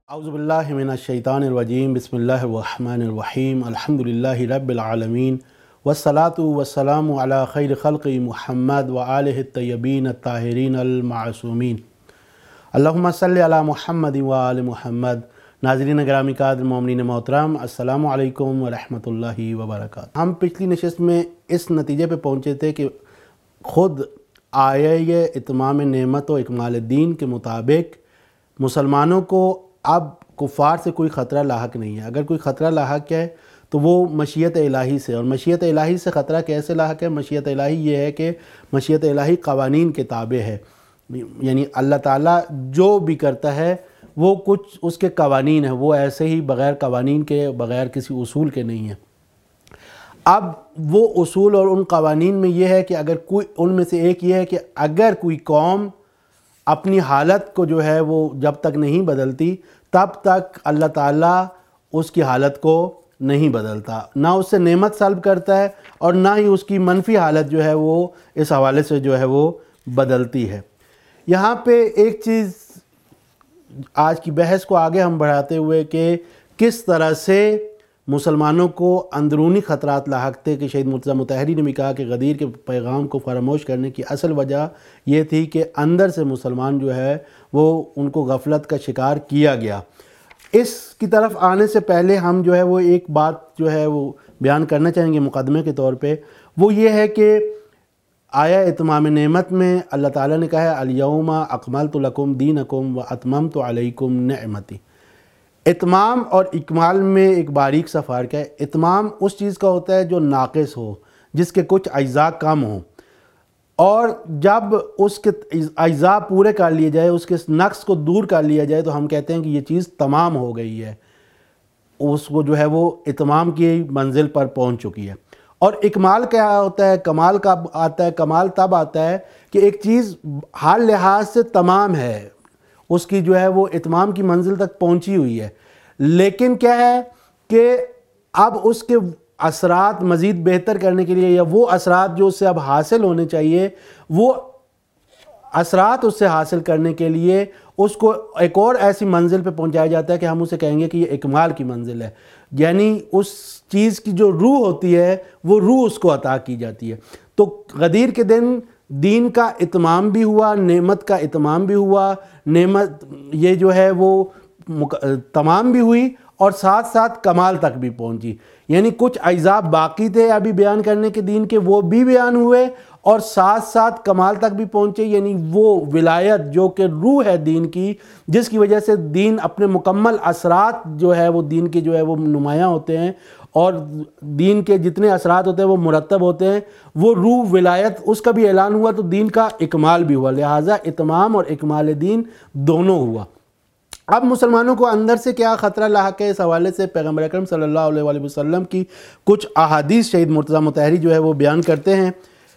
اعوذ باللہ من الشیطان الرجیم بسم اللہ الرحمن الرحیم الحمدللہ رب العالمین والصلاة والسلام علی خیر خلق محمد وآلہ الطیبین الطاہرین المعصومین اللہم صلی علی محمد وآل محمد۔ ناظرین گرامی قادر مومنین محترم، السلام علیکم ورحمۃ اللہ وبرکاتہ۔ ہم پچھلی نشست میں اس نتیجے پہ پہنچے تھے کہ خود آیہ اتمام نعمت و اکمال الدین کے مطابق مسلمانوں کو اب کفار سے کوئی خطرہ لاحق نہیں ہے۔ اگر کوئی خطرہ لاحق ہے تو وہ مشیت الہی سے، اور مشیت الہی سے خطرہ کیسے لاحق ہے؟ مشیت الہی یہ ہے کہ مشیت الہی قوانین کے تابع ہے، یعنی اللہ تعالیٰ جو بھی کرتا ہے وہ کچھ اس کے قوانین ہیں، وہ ایسے ہی بغیر قوانین کے، بغیر کسی اصول کے نہیں ہیں۔ اب وہ اصول اور ان قوانین میں یہ ہے کہ اگر کوئی ان میں سے ایک یہ ہے کہ اگر کوئی قوم اپنی حالت کو جو ہے وہ جب تک نہیں بدلتی تب تک اللہ تعالیٰ اس کی حالت کو نہیں بدلتا، نہ اس سے نعمت سلب کرتا ہے اور نہ ہی اس کی منفی حالت جو ہے وہ اس حوالے سے جو ہے وہ بدلتی ہے۔ یہاں پہ ایک چیز آج کی بحث کو آگے ہم بڑھاتے ہوئے کہ کس طرح سے مسلمانوں کو اندرونی خطرات لاحق تھے، کہ شہید مرتضیٰ مطہری نے بھی کہا کہ غدیر کے پیغام کو فراموش کرنے کی اصل وجہ یہ تھی کہ اندر سے مسلمان جو ہے وہ ان کو غفلت کا شکار کیا گیا۔ اس کی طرف آنے سے پہلے ہم جو ہے وہ ایک بات جو ہے وہ بیان کرنا چاہیں گے مقدمے کے طور پہ، وہ یہ ہے کہ آیا اتمام نعمت میں اللہ تعالیٰ نے کہا ہے الیوم اکملت لکم دینکم واتممت علیکم نعمتی۔ اتمام اور اکمال میں ایک باریک سا فرق ہے۔ اتمام اس چیز کا ہوتا ہے جو ناقص ہو، جس کے کچھ اجزاء کم ہوں، اور جب اس کے اجزاء پورے کر لیے جائے، اس کے نقص کو دور کر لیا جائے تو ہم کہتے ہیں کہ یہ چیز تمام ہو گئی ہے، اس کو جو ہے وہ اتمام کی منزل پر پہنچ چکی ہے۔ اور اکمال کیا ہوتا ہے؟ کمال کب آتا ہے؟ کمال تب آتا ہے کہ ایک چیز ہر لحاظ سے تمام ہے، اس کی جو ہے وہ اتمام کی منزل تک پہنچی ہوئی ہے، لیکن کیا ہے کہ اب اس کے اثرات مزید بہتر کرنے کے لیے، یا وہ اثرات جو اس سے اب حاصل ہونے چاہیے، وہ اثرات اس سے حاصل کرنے کے لیے اس کو ایک اور ایسی منزل پہ پہنچایا جاتا ہے کہ ہم اسے کہیں گے کہ یہ اکمال کی منزل ہے، یعنی اس چیز کی جو روح ہوتی ہے وہ روح اس کو عطا کی جاتی ہے۔ تو غدیر کے دن دین کا اتمام بھی ہوا، نعمت کا اتمام بھی ہوا، نعمت یہ جو ہے وہ تمام بھی ہوئی اور ساتھ ساتھ کمال تک بھی پہنچی، یعنی کچھ اجزاء باقی تھے ابھی بیان کرنے کے دین کے، وہ بھی بیان ہوئے اور ساتھ ساتھ کمال تک بھی پہنچے، یعنی وہ ولایت جو کہ روح ہے دین کی، جس کی وجہ سے دین اپنے مکمل اثرات جو ہے وہ دین کے جو ہے وہ نمایاں ہوتے ہیں، اور دین کے جتنے اثرات ہوتے ہیں وہ مرتب ہوتے ہیں، وہ روح ولایت اس کا بھی اعلان ہوا تو دین کا اکمال بھی ہوا، لہٰذا اتمام اور اکمال دین دونوں ہوا۔ اب مسلمانوں کو اندر سے کیا خطرہ لاحق ہے؟ اس حوالے سے پیغمبر اکرم صلی اللہ علیہ وآلہ وسلم کی کچھ احادیث شہید مرتضیٰ مطہری جو ہے وہ بیان کرتے ہیں۔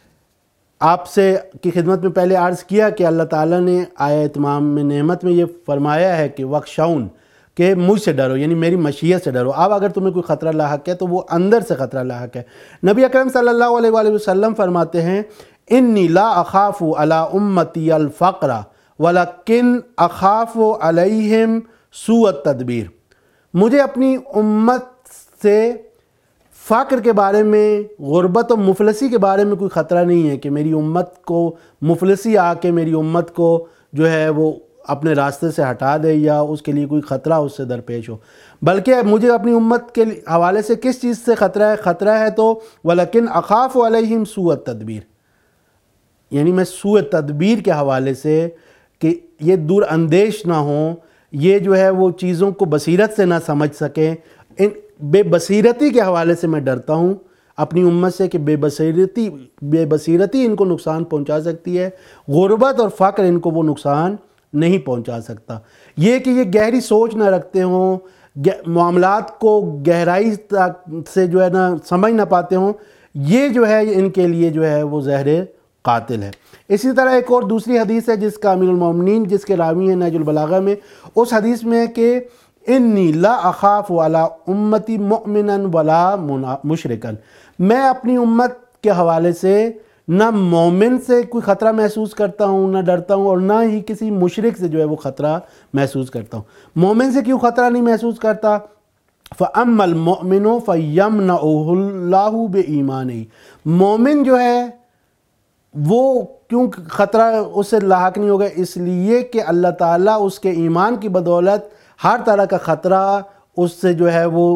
آپ سے کی خدمت میں پہلے عرض کیا کہ اللہ تعالیٰ نے آیا اتمام نعمت میں یہ فرمایا ہے کہ وَخْشَوْن، کہ مجھ سے ڈرو، یعنی میری مشیت سے ڈرو۔ اب اگر تمہیں کوئی خطرہ لاحق ہے تو وہ اندر سے خطرہ لاحق ہے۔ نبی اکرم صلی اللہ علیہ وآلہ وسلم فرماتے ہیں انی لا اخاف علی امتی الفقر ولکن اخاف علیہم سوء التدبیر۔ مجھے اپنی امت سے فقر کے بارے میں، غربت و مفلسی کے بارے میں کوئی خطرہ نہیں ہے کہ میری امت کو مفلسی آ کے میری امت کو جو ہے وہ اپنے راستے سے ہٹا دے، یا اس کے لیے کوئی خطرہ اس سے درپیش ہو، بلکہ مجھے اپنی امت کے حوالے سے کس چیز سے خطرہ ہے؟ خطرہ ہے تو وَلَكِنْ أَخَافُ عَلَيْهِمْ سُوءَ التَّدْبِير، یعنی میں سوء تدبیر کے حوالے سے کہ یہ دور اندیش نہ ہوں، یہ جو ہے وہ چیزوں کو بصیرت سے نہ سمجھ سکیں، ان بے بصیرتی کے حوالے سے میں ڈرتا ہوں اپنی امت سے کہ بے بصیرتی ان کو نقصان پہنچا سکتی ہے، غربت اور فقر ان کو وہ نقصان نہیں پہنچا سکتا۔ یہ کہ یہ گہری سوچ نہ رکھتے ہوں، معاملات کو گہرائی سے جو ہے نا سمجھ نہ پاتے ہوں، یہ جو ہے ان کے لیے جو ہے وہ زہر قاتل ہے۔ اسی طرح ایک اور دوسری حدیث ہے جس کا امیر المومنین جس کے راوی ہیں نہج البلاغہ میں، اس حدیث میں ہے کہ انی لا اخاف علی امتی مؤمنا ولا مشرکا، میں اپنی امت کے حوالے سے نہ مومن سے کوئی خطرہ محسوس کرتا ہوں، نہ ڈرتا ہوں، اور نہ ہی کسی مشرک سے جو ہے وہ خطرہ محسوس کرتا ہوں۔ مومن سے کیوں خطرہ نہیں محسوس کرتا؟ فَأَمَّا الْمُؤْمِنُ فَيَمْنَعُهُ اللَّهُ بِإِيمَانِهِ، مومن جو ہے وہ کیوں خطرہ اس سے لاحق نہیں ہوگا؟ اس لیے کہ اللہ تعالیٰ اس کے ایمان کی بدولت ہر طرح کا خطرہ اس سے جو ہے وہ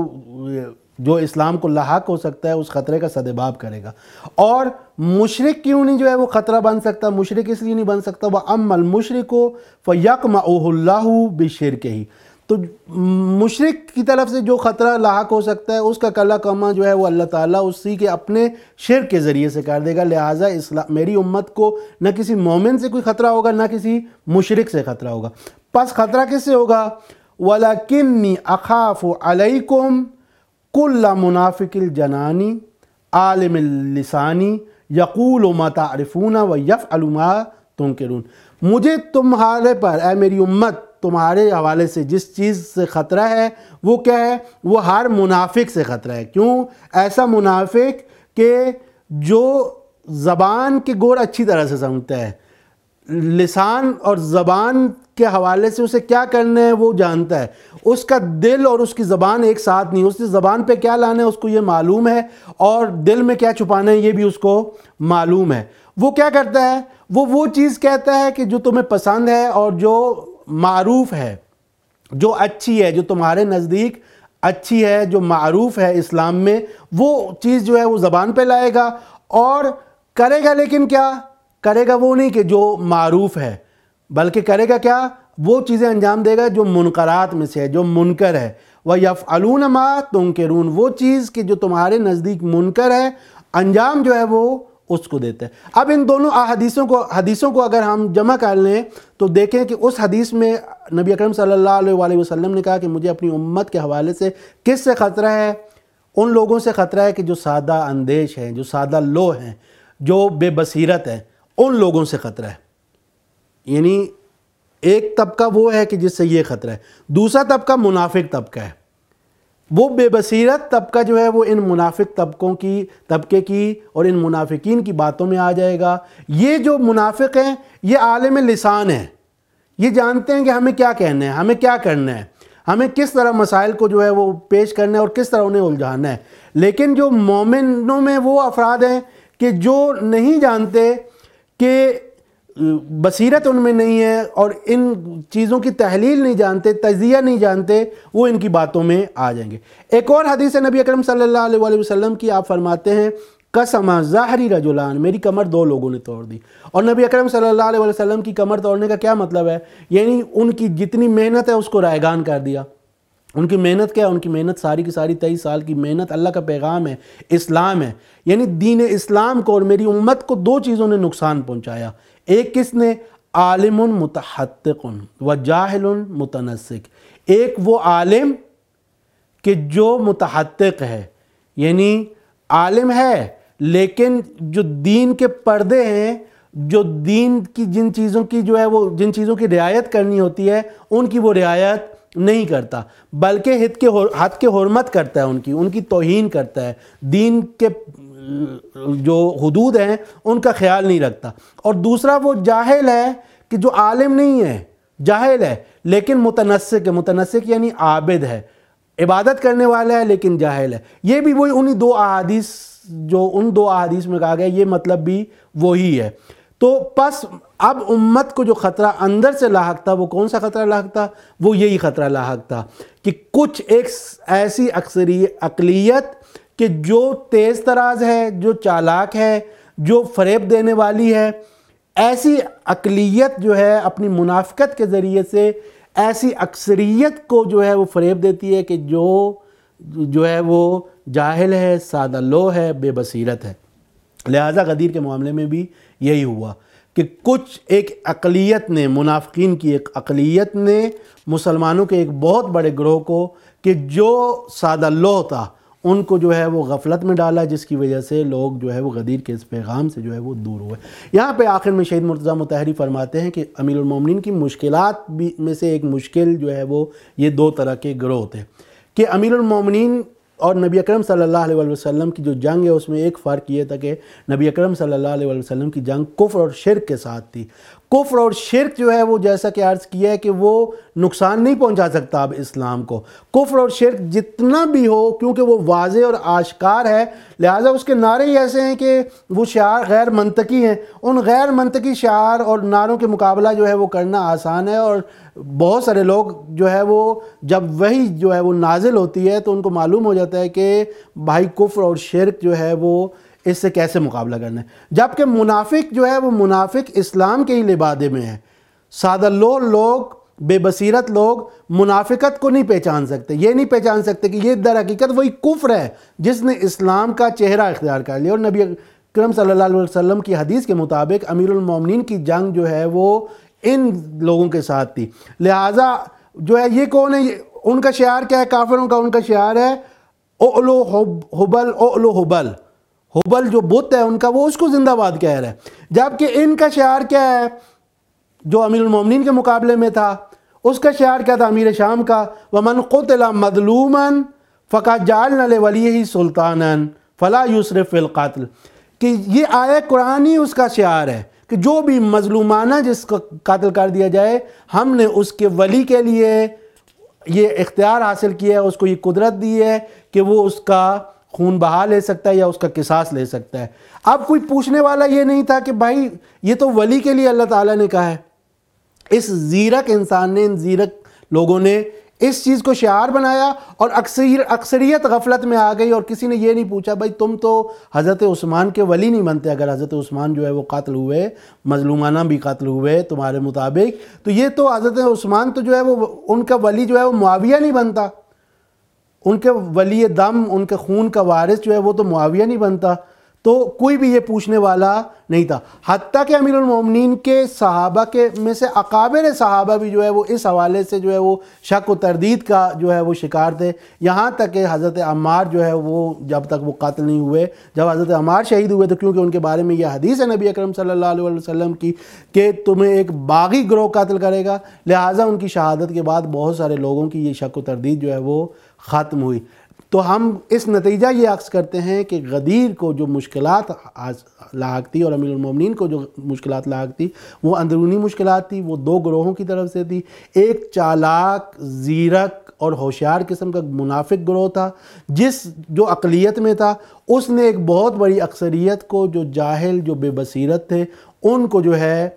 جو اسلام کو لاحق ہو سکتا ہے اس خطرے کا سدباب کرے گا۔ اور مشرک کیوں نہیں جو ہے وہ خطرہ بن سکتا؟ مشرک اس لیے نہیں بن سکتا وَأَمَّا الْمُشْرِكُ فَيَقْمَعُهُ اللَّهُ بِشِرْكِهِ، تو مشرک کی طرف سے جو خطرہ لاحق ہو سکتا ہے اس کا کلا کما جو ہے وہ اللہ تعالیٰ اسی کے اپنے شرک کے ذریعے سے کر دے گا۔ لہٰذا میری امت کو نہ کسی مومن سے کوئی خطرہ ہوگا، نہ کسی مشرک سے خطرہ ہوگا۔ پس خطرہ کس سے ہوگا؟ وَلَكِنِّي أَخَافُ عَلَيْكُمْ كُلَّ مُنَافِقِ الْجَنَانِ عَالِمِ اللِّسَانِ يَقُولُ مَا تَعْرِفُونَ وَيَفْعَلُ مَا تُنْكِرُونَ، مجھے تمہارے پر، اے میری امت، تمہارے حوالے سے جس چیز سے خطرہ ہے وہ کیا ہے؟ وہ ہر منافق سے خطرہ ہے۔ کیوں؟ ایسا منافق کہ جو زبان کے گور اچھی طرح سے سمجھتا ہے، لسان اور زبان کے حوالے سے اسے کیا کرنا ہے وہ جانتا ہے، اس کا دل اور اس کی زبان ایک ساتھ نہیں، اس کی زبان پہ کیا لانا ہے اس کو یہ معلوم ہے، اور دل میں کیا چھپانا ہے یہ بھی اس کو معلوم ہے۔ وہ کیا کرتا ہے؟ وہ چیز کہتا ہے کہ جو تمہیں پسند ہے اور جو معروف ہے، جو اچھی ہے، جو تمہارے نزدیک اچھی ہے، جو معروف ہے اسلام میں، وہ چیز جو ہے وہ زبان پہ لائے گا اور کرے گا، لیکن کیا کرے گا؟ وہ نہیں کہ جو معروف ہے، بلکہ کرے گا کیا؟ وہ چیزیں انجام دے گا جو منکرات میں سے ہے، جو منکر ہے۔ وَيَفْعَلُونَ مَا تُنْكِرُونَ، وہ چیز کہ جو تمہارے نزدیک منکر ہے انجام جو ہے وہ اس کو دیتا ہے۔ اب ان دونوں حدیثوں کو اگر ہم جمع کر لیں تو دیکھیں کہ اس حدیث میں نبی اکرم صلی اللہ علیہ وآلہ وسلم نے کہا کہ مجھے اپنی امت کے حوالے سے کس سے خطرہ ہے؟ ان لوگوں سے خطرہ ہے کہ جو سادہ اندیش ہیں، جو سادہ لو ہیں، جو بے بصیرت ہیں، ان لوگوں سے خطرہ ہے۔ یعنی ایک طبقہ وہ ہے کہ جس سے یہ خطرہ ہے، دوسرا طبقہ منافق طبقہ ہے۔ وہ بے بصیرت طبقہ جو ہے وہ ان منافق طبقے کی اور ان منافقین کی باتوں میں آ جائے گا۔ یہ جو منافق ہیں یہ عالم لسان ہیں، یہ جانتے ہیں کہ ہمیں کیا کہنا ہے، ہمیں کیا کرنا ہے، ہمیں کس طرح مسائل کو جو ہے وہ پیش کرنا ہے اور کس طرح انہیں الجھانا ہے۔ لیکن جو مومنوں میں وہ افراد ہیں کہ جو نہیں جانتے، کہ بصیرت ان میں نہیں ہے اور ان چیزوں کی تحلیل نہیں جانتے، تجزیہ نہیں جانتے، وہ ان کی باتوں میں آ جائیں گے۔ ایک اور حدیث ہے نبی اکرم صلی اللہ علیہ وآلہ وسلم کی، آپ فرماتے ہیں قسم ظہری رجلان، میری کمر دو لوگوں نے توڑ دی۔ اور نبی اکرم صلی اللہ علیہ وآلہ وسلم کی کمر توڑنے کا کیا مطلب ہے؟ یعنی ان کی جتنی محنت ہے اس کو رائگان کر دیا۔ ان کی محنت کیا ہے؟ ان کی محنت ساری کی ساری 23 سال کی محنت اللہ کا پیغام ہے، اسلام ہے، یعنی دین اسلام کو اور میری امت کو دو چیزوں نے نقصان پہنچایا۔ ایک کس نے؟ عالم متحقق و جاہل متنسک۔ ایک وہ عالم کہ جو متحقق ہے، یعنی عالم ہے لیکن جو دین کے پردے ہیں، جو دین کی جن چیزوں کی جو ہے وہ جن چیزوں کی رعایت کرنی ہوتی ہے ان کی وہ رعایت نہیں کرتا، بلکہ حد کے حرمت کرتا ہے، ان کی توہین کرتا ہے، دین کے جو حدود ہیں ان کا خیال نہیں رکھتا۔ اور دوسرا وہ جاہل ہے کہ جو عالم نہیں ہے، جاہل ہے لیکن متنسک ہے۔ متنسک یعنی عابد ہے، عبادت کرنے والا ہے لیکن جاہل ہے۔ یہ بھی وہی ان دو احادیث میں کہا گیا، یہ مطلب بھی وہی ہے۔ تو پس اب امت کو جو خطرہ اندر سے لاحق تھا وہ کون سا خطرہ لاحق تھا؟ وہ یہی خطرہ لاحق تھا کہ کچھ ایک ایسی اقلیت کہ جو تیز تراز ہے، جو چالاک ہے، جو فریب دینے والی ہے، ایسی اقلیت جو ہے اپنی منافقت کے ذریعے سے ایسی اکثریت کو جو ہے وہ فریب دیتی ہے کہ جو ہے وہ جاہل ہے، سادہ لو ہے، بے بصیرت ہے۔ لہٰذا غدیر کے معاملے میں بھی یہی ہوا کہ کچھ ایک اقلیت نے، منافقین کی ایک اقلیت نے مسلمانوں کے ایک بہت بڑے گروہ کو کہ جو سادہ لو تھا ان کو جو ہے وہ غفلت میں ڈالا، جس کی وجہ سے لوگ جو ہے وہ غدیر کے اس پیغام سے جو ہے وہ دور ہوئے۔ یہاں پہ آخر میں شہید مرتضیٰ مطہری فرماتے ہیں کہ امیر المومنین کی مشکلات میں سے ایک مشکل جو ہے وہ یہ دو طرح کے گروہ تھے کہ امیر المومنین اور نبی اکرم صلی اللہ علیہ وسلم کی جو جنگ ہے اس میں ایک فرق یہ تھا کہ نبی اکرم صلی اللہ علیہ وسلم کی جنگ کفر اور شرک کے ساتھ تھی. کفر اور شرک جو ہے وہ جیسا کہ عرض کیا ہے کہ وہ نقصان نہیں پہنچا سکتا اب اسلام کو. کفر اور شرک جتنا بھی ہو کیونکہ وہ واضح اور آشکار ہے، لہٰذا اس کے نعرے ہی ایسے ہیں کہ وہ شعار غیر منطقی ہیں. ان غیر منطقی شعار اور نعروں کے مقابلہ جو ہے وہ کرنا آسان ہے، اور بہت سارے لوگ جو ہے وہ جب وہی جو ہے وہ نازل ہوتی ہے تو ان کو معلوم ہو جاتا ہے کہ بھائی کفر اور شرک جو ہے وہ اس سے کیسے مقابلہ کرنا ہے. جبکہ منافق جو ہے وہ منافق اسلام کے ہی لبادے میں ہے. سادہ لوگ بے بصیرت لوگ منافقت کو نہیں پہچان سکتے، یہ نہیں پہچان سکتے کہ یہ در حقیقت وہی کفر ہے جس نے اسلام کا چہرہ اختیار کر لیا. اور نبی اکرم صلی اللہ علیہ وسلم کی حدیث کے مطابق امیر المومنین کی جنگ جو ہے وہ ان لوگوں کے ساتھ تھی. لہٰذا جو ہے یہ کون ہے، ان کا شعار کیا ہے کافروں کا؟ ان کا شعار ہے اولو حبل اولو حبل. حبل جو بت ہے ان کا، وہ اس کو زندہ باد کہہ رہا ہے. جبکہ ان کا شعار کیا ہے جو امیر المومنین کے مقابلے میں تھا؟ اس کا شعار کیا تھا امیر شام کا؟ وَمَنْ قُتِلَ مَظْلُومًا فَقَدْ جَعَلْنَا لِوَلِيِّهِ سُلْطَانًا فَلَا يُسْرِفْ فِي الْقَتْلِ. کہ یہ آیت قرآن ہی اس کا شعار ہے کہ جو بھی مظلومانہ جس کو قتل کر دیا جائے، ہم نے اس کے ولی کے لیے یہ اختیار حاصل کیا ہے، اس کو یہ قدرت دی ہے کہ وہ اس کا خون بہا لے سکتا ہے یا اس کا قصاص لے سکتا ہے. اب کوئی پوچھنے والا یہ نہیں تھا کہ بھائی یہ تو ولی کے لیے اللہ تعالیٰ نے کہا ہے. اس زیرک انسان نے، ان زیرک لوگوں نے اس چیز کو شعار بنایا، اور اکثریت غفلت میں آ گئی، اور کسی نے یہ نہیں پوچھا بھائی تم تو حضرت عثمان کے ولی نہیں بنتے اگر حضرت عثمان جو ہے وہ قتل ہوئے، مظلومانہ بھی قتل ہوئے تمہارے مطابق، تو یہ تو حضرت عثمان تو جو ہے وہ ان کا ولی جو ہے وہ معاویہ نہیں بنتا، ان کے ولی دم، ان کے خون کا وارث جو ہے وہ تو معاویہ نہیں بنتا. تو کوئی بھی یہ پوچھنے والا نہیں تھا. حتیٰ کہ امیر المومنین کے صحابہ کے میں سے اکابر صحابہ بھی جو ہے وہ اس حوالے سے جو ہے وہ شک و تردید کا جو ہے وہ شکار تھے. یہاں تک کہ حضرت عمار جو ہے وہ جب تک وہ قتل نہیں ہوئے، جب حضرت عمار شہید ہوئے تو کیونکہ ان کے بارے میں یہ حدیث ہے نبی اکرم صلی اللہ علیہ وسلم کی کہ تمہیں ایک باغی گروہ قتل کرے گا، لہٰذا ان کی شہادت کے بعد بہت سارے لوگوں کی یہ شک و تردید جو ہے وہ ختم ہوئی. تو ہم اس نتیجہ یہ عکس کرتے ہیں کہ غدیر کو جو مشکلات لاحق تھی اور امیر المومنین کو جو مشکلات لاحق تھی وہ اندرونی مشکلات تھی، وہ دو گروہوں کی طرف سے تھی. ایک چالاک، زیرک اور ہوشیار قسم کا منافق گروہ تھا جس جو اقلیت میں تھا، اس نے ایک بہت بڑی اکثریت کو جو جاہل، جو بے بصیرت تھے، ان کو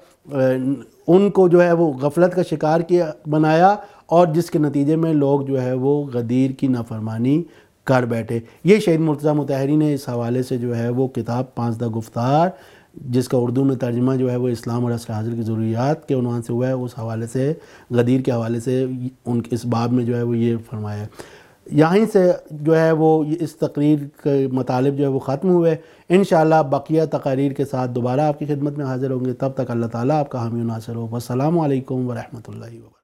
جو ہے وہ غفلت کا شکار کیا بنایا، اور جس کے نتیجے میں لوگ جو ہے وہ غدیر کی نافرمانی کر بیٹھے. یہ شہید مرتضیٰ مطہری نے اس حوالے سے جو ہے وہ کتاب 5 گفتار، جس کا اردو میں ترجمہ جو ہے وہ اسلام اور عصر حاضر کی ضروریات کے عنوان سے ہوا ہے، اس حوالے سے غدیر کے حوالے سے ان اس باب میں جو ہے وہ یہ فرمایا ہے. یہیں سے جو ہے وہ اس تقریر کے مطالب جو ہے وہ ختم ہوئے. انشاءاللہ بقیہ تقاریر کے ساتھ دوبارہ آپ کی خدمت میں حاضر ہوں گے. تب تک اللہ تعالیٰ آپ کا حامی و ناصر ہو. والسلام علیکم ورحمۃ اللہ وبرکاتہ.